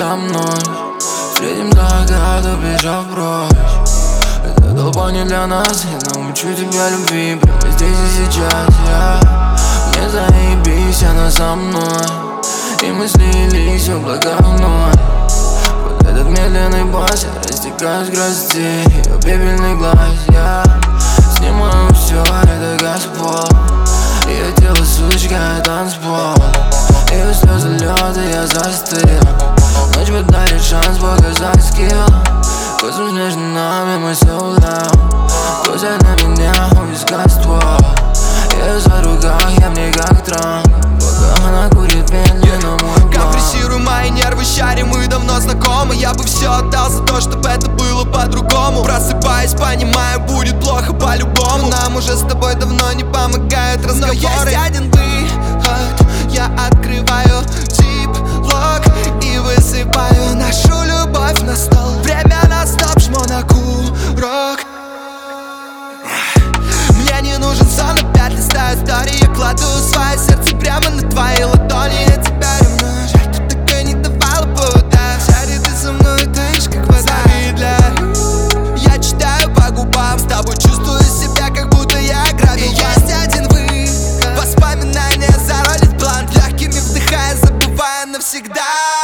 передо мной. Средним закат, убежав прочь. Эта толпа не для нас, я научу тебя любви прямо здесь и сейчас. Мне заебись, она со мной, и мы слились в облака вновь. Под этот медленный бас я растекаюсь в грозде ее пепельный глаз. Я снимаю все, это Господь. Ее тело сучка, танцпол. Ее слезы лед, и я застыл. Ночь подарит шанс показать скилл. Космос между нами, мы sold out. Глаза на меня, у виска ствол. Ее за руках, я в ней как Трамп. Пока она курит медленно мой блок. Компрессирую мои нервы, щари, мы давно знакомы. Я бы все отдал за то, чтобы это было по-другому. Просыпаясь, понимаю, будет плохо по-любому. Нам уже с тобой давно не помогают разговоры. Но есть один выход, я открываю зип-лок и высыпаю нашу любовь на стол. Время на стоп, жму на курок. Мне не нужен сон, опять листаю истории. Я кладу свое сердце прямо на твои ладони. Я тебя ревную, жаль, ты так и не давала повода. Шари, ты со мной таишь, как вода. Я читаю по губам, с тобой чувствую себя, как будто я грабил. И есть один выход, воспоминания заролит блант. Легкими вдыхая, забывая навсегда.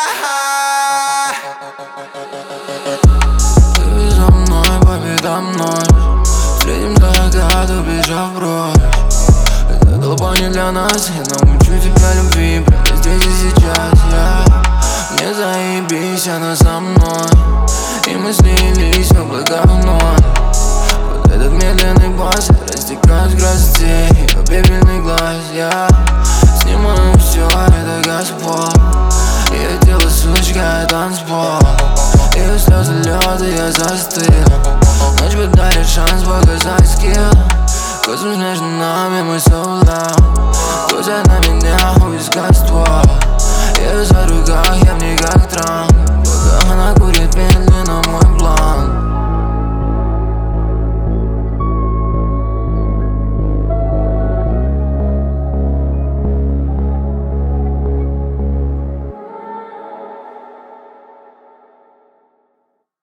Ты за мной, победа мной. Средним закат, убежав прочь. Эта толпа не для нас, я научу тебя любви прямо здесь и сейчас. Мне заебись, она со мной, и мы слились в облака вновь. Под этот медленный бас я растекаюсь в грозде ее пепельный глаз. Я снимаю все, это Господь. Ее тело сучка, танцпол. Ее слезы лед, и я застыл. Ночь подарит шанс показать скилл. Космос между нами, мы sold out. Глаза на меня, у виска ствол. Ее за руках, я в ней как Трамп. Пока она курит медленно мой блок.